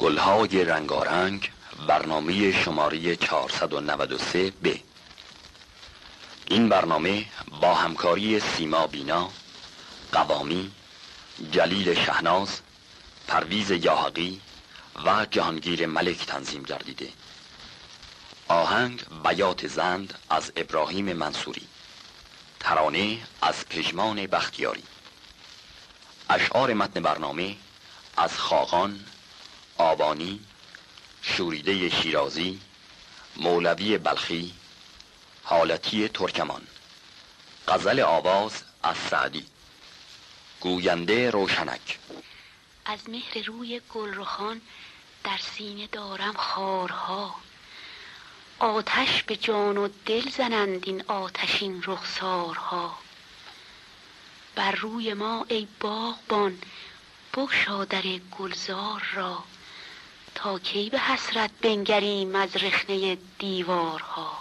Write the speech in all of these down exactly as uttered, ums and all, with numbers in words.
گلهای رنگارنگ، برنامه شماره چهارصد و نود و سه ب. این برنامه با همکاری سیما بینا، قوامی، جلیل شهناز، پرویز یاحقی و جهانگیر ملک تنظیم گردیده. آهنگ بیات زند از ابراهیم منصوری، ترانه از پژمان بختیاری. اشعار متن برنامه از خاقان، آبانی، شوریده شیرازی، مولوی بلخی، حالتی ترکمان. غزل آواز از سعدی. گوینده روشنک. از مهر روی گلرخان در سینه دارم خارها، آتش به جان و دل زنند این آتشین رخسارها. بر روی ما ای باغبان بگشا در گلزار را، تا کی به حسرت بنگریم از رخنه دیوارها.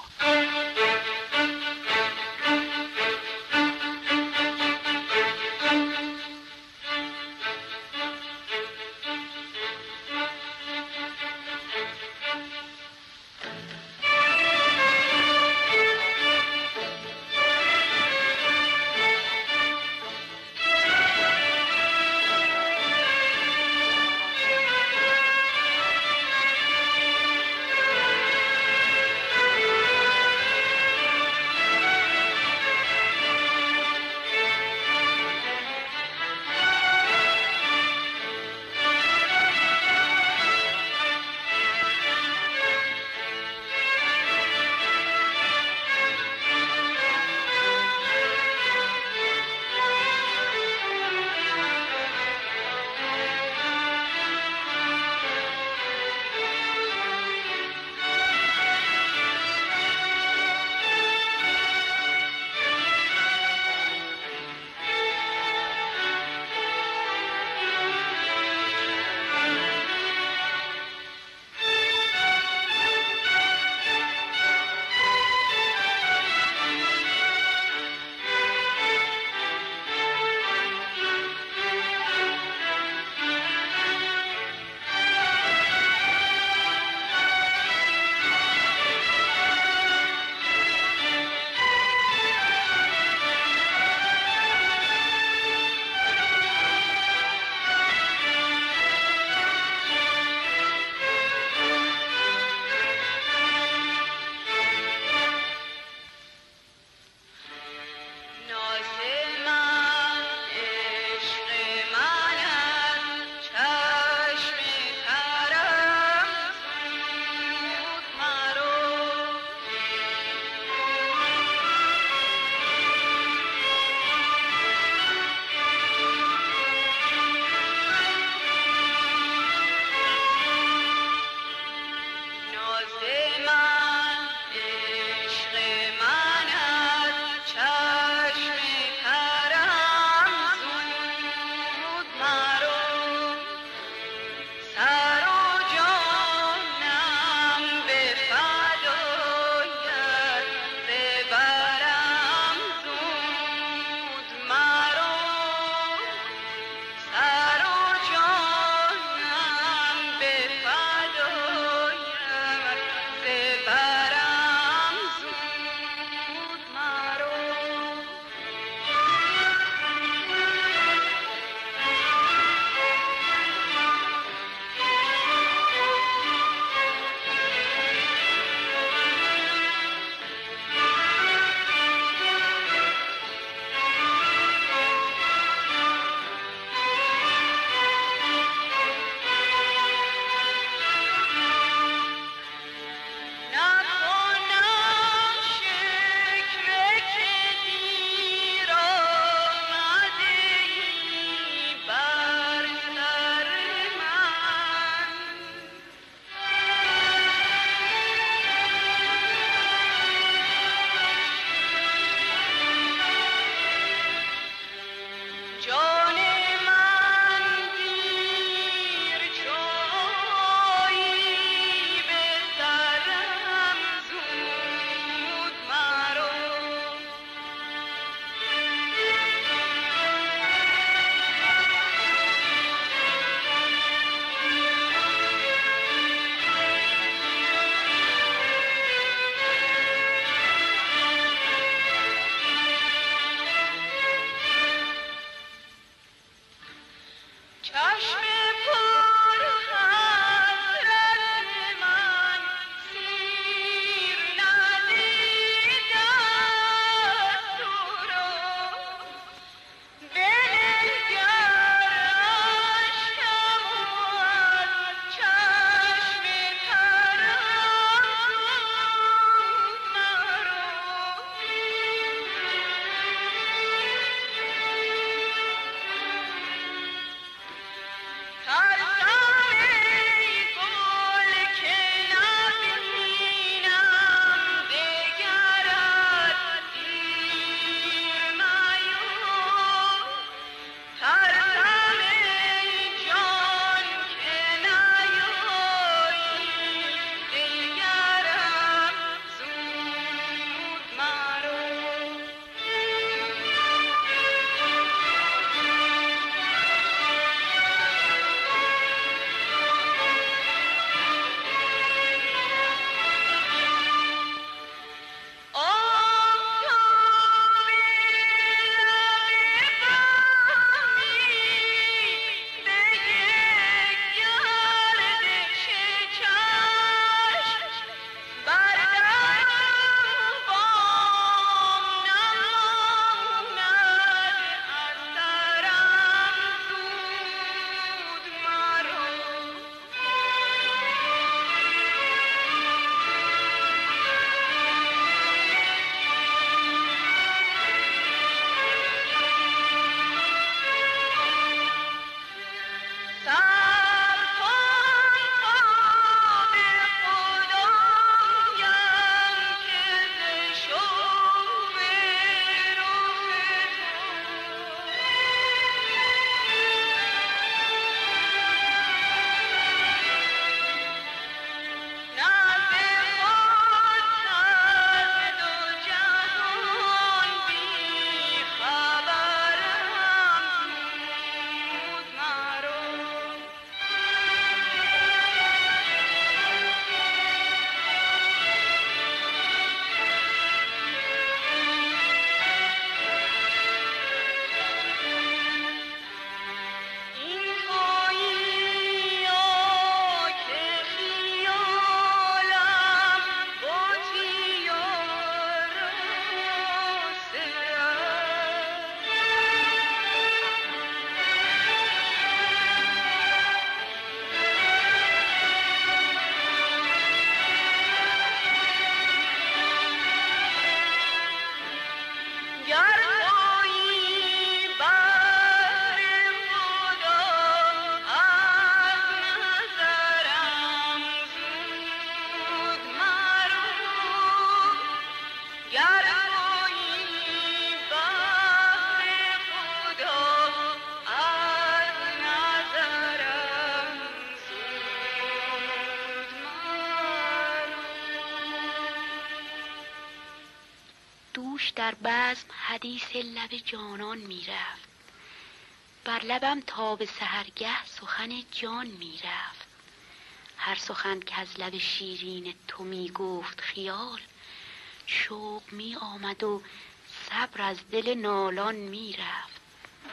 در بزم حدیث لب جانان میرفت، بر لبم تا به سحرگه سخن جان میرفت. هر سخن که از لب شیرین تو میگفت خیال، شوق می آمد و صبر از دل نالان میرفت.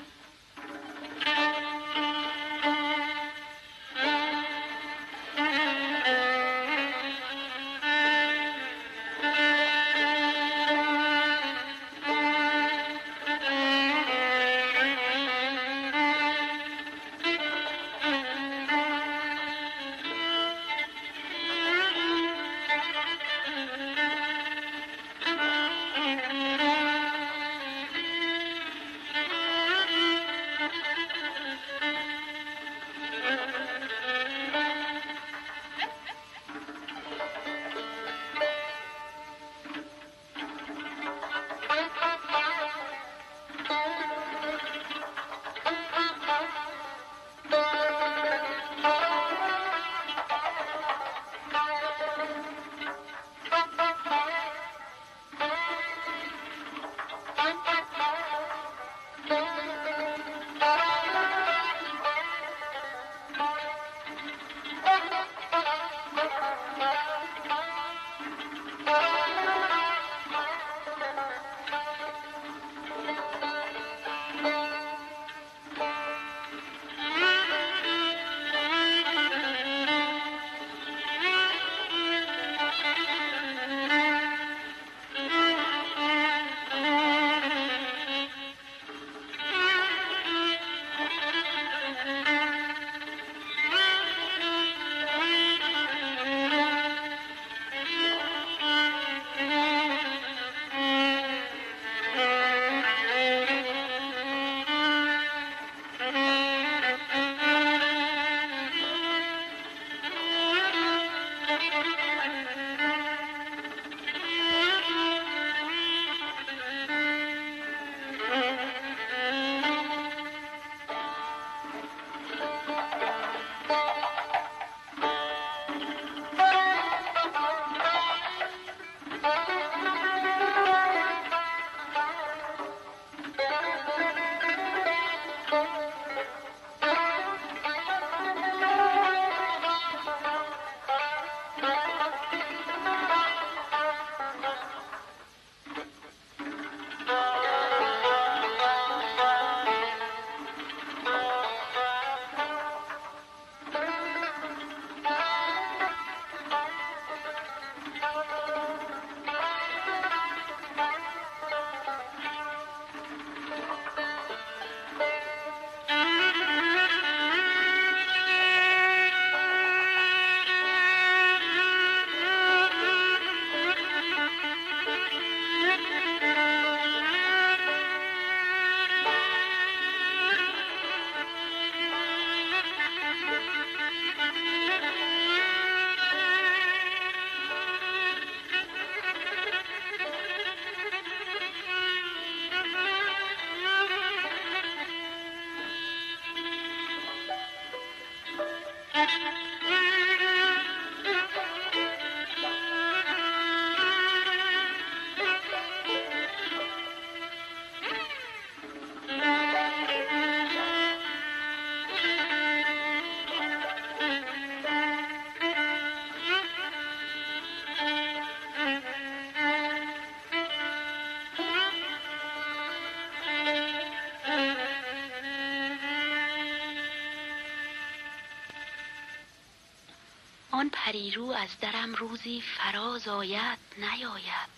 آن پریرو از درم روزی فراز آید نیاید،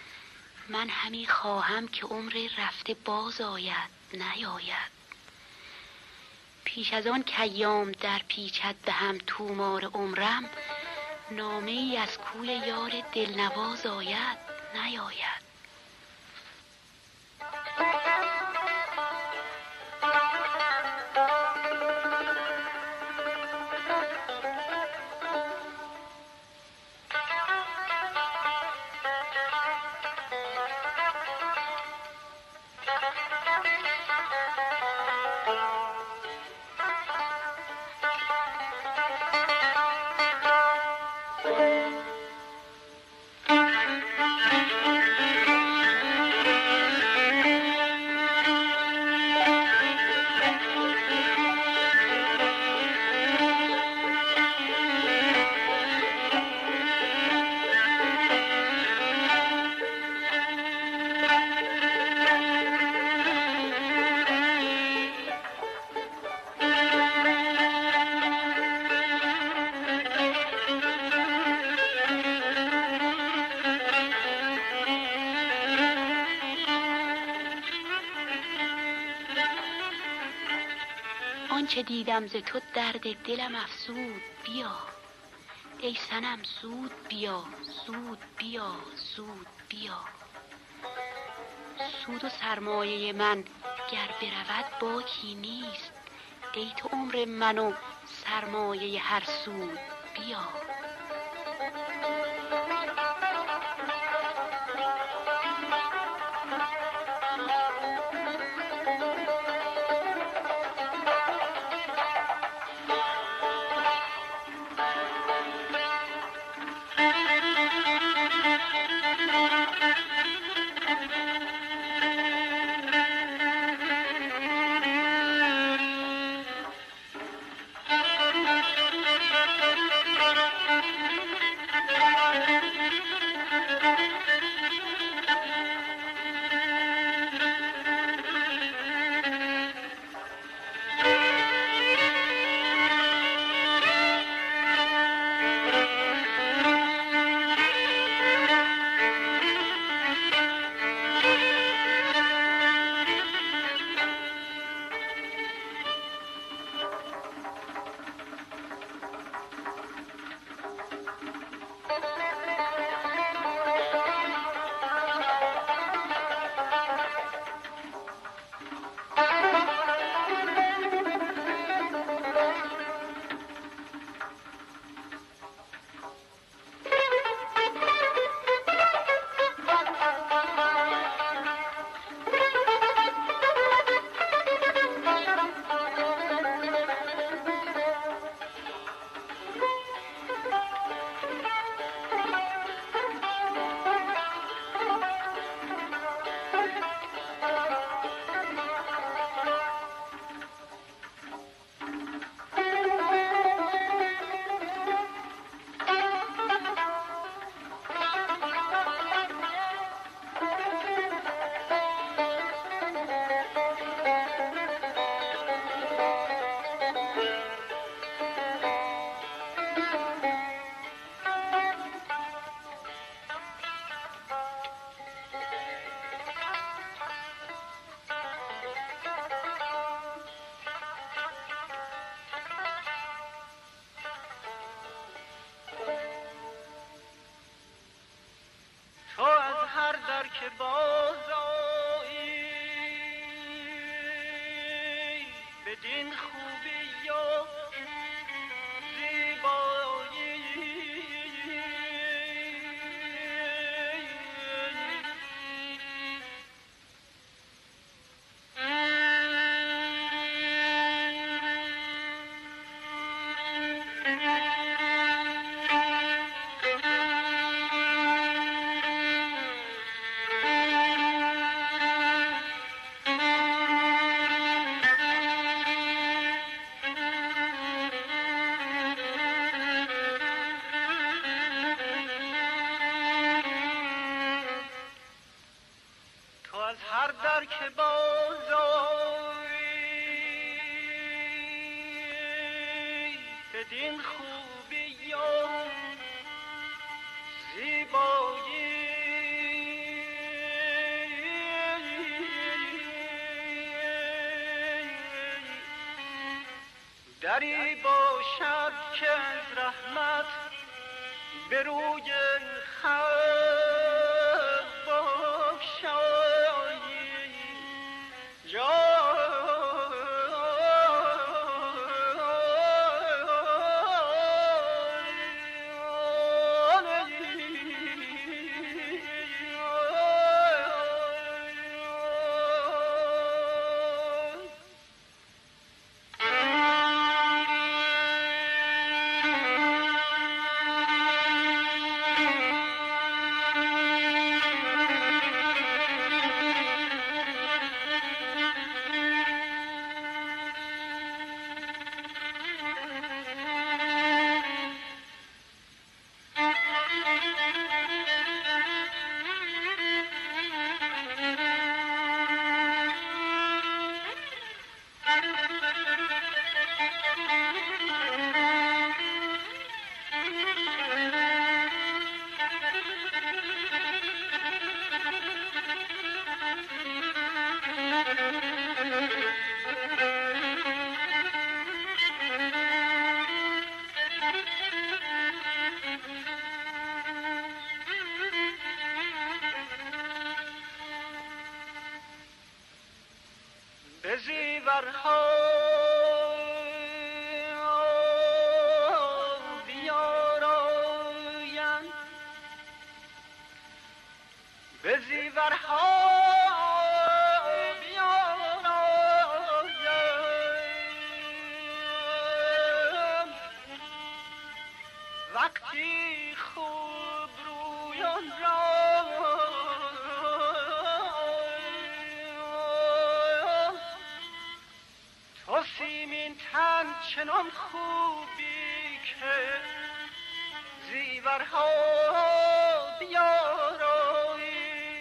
من همی خواهم که عمر رفته باز آید نیاید. پیش از آن که ایام در پیچد به هم تومار عمرم، نامه ای از کوی یار دلنواز آید نیاید. آنچه دیدم ز تو درد دلم افزود. بیا ای صنم زود بیا، زود بیا، زود بیا. سود و سرمایه من گر برود باکی نیست. ای تو عمر من و سرمایه هر سود بیا. که بازایی بدین خوبی و زیبایی هر در که بازایی بدین خوبی و زیبایی دری باشد که از رحمت به روی خلق بخشد بیاراین به زیورها بیاراین وقتی خوب رویان را تو سیمین تن چنان خوبی که زیورها بیارایی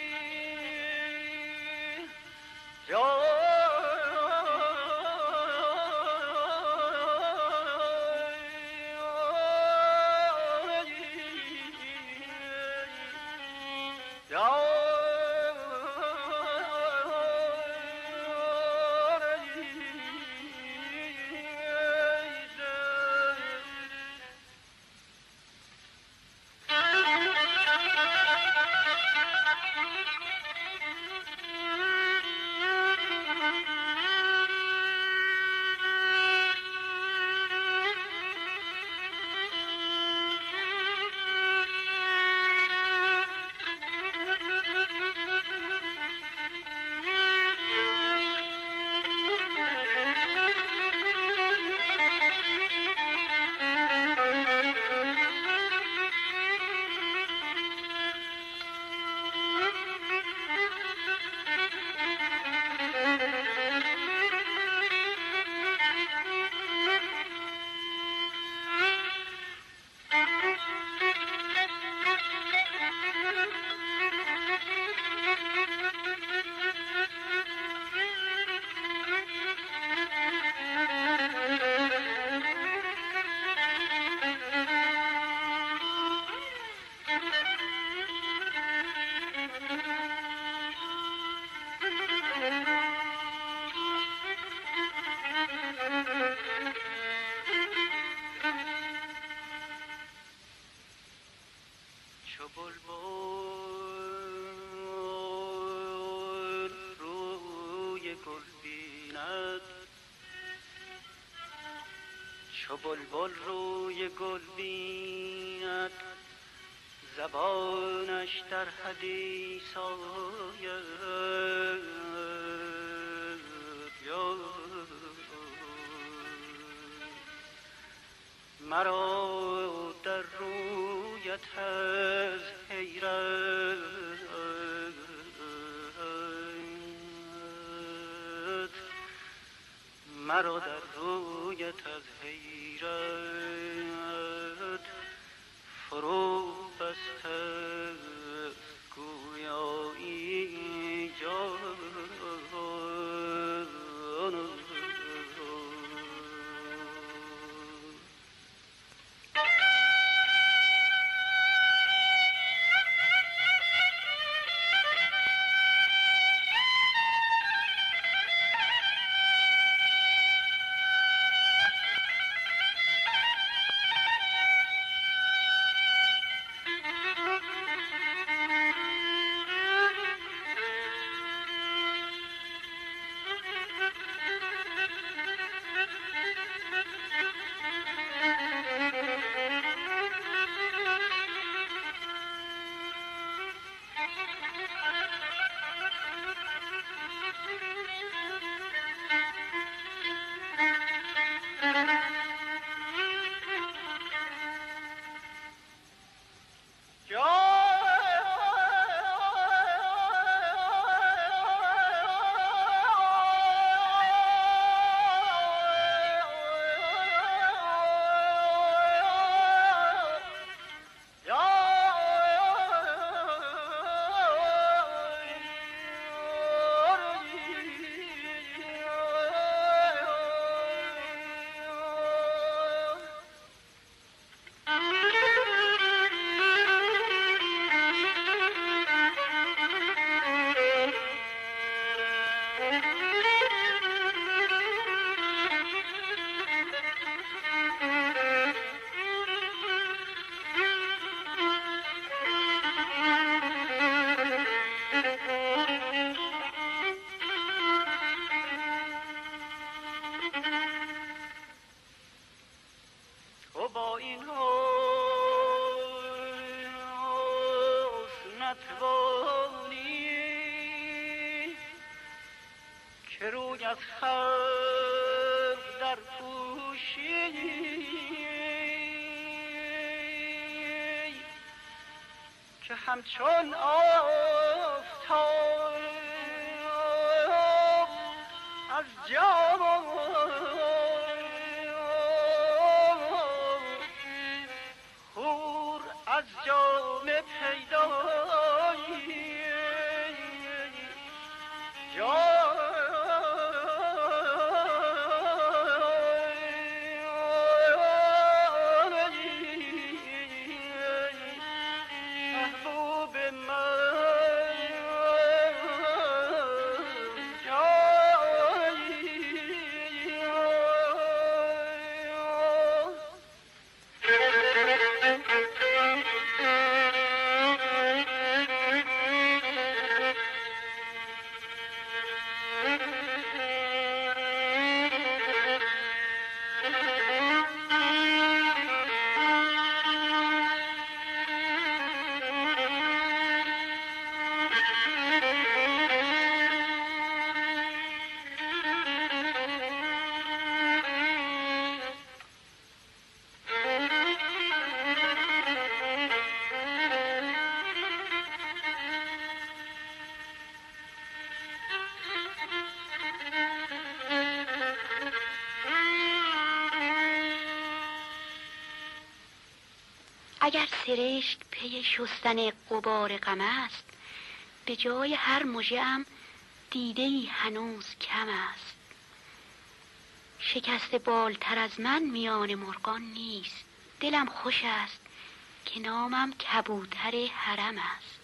چو بلبل روی گل بیند چو بلبل روی گل بیند زبانش در حدیث آید مرا در رویت از حیرت مرا در رویت از حیرت فرو بسته گویایی جان تو با این حسن نتوانی که روی از خلق در پوشی، که همچون آفتاب از جام حور از جام پیدایی، محبوب اگر سرشک پی شستن غبار غم است، به جای هر مژه‌ام دیده‌ای هنوز کم است. شکست بالتر از من میان مرغان نیست، دلم خوش است که نامم کبوتر حرم است.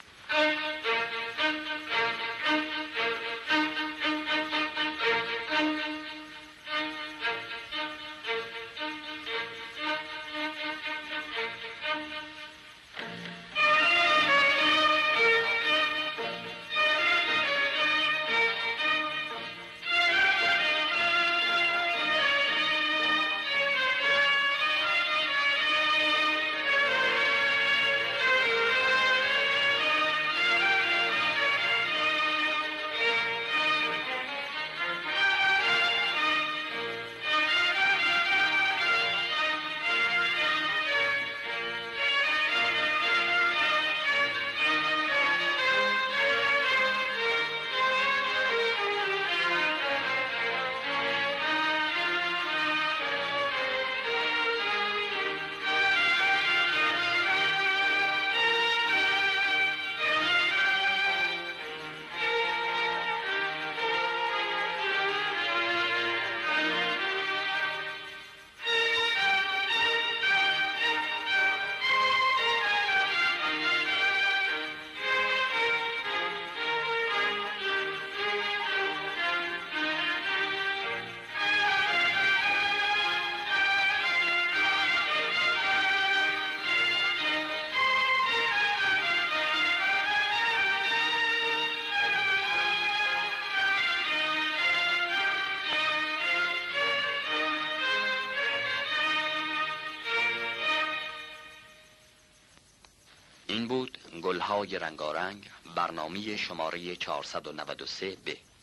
این بود گلهای رنگارنگ، برنامه شماره چهارصد و نود و سه ب.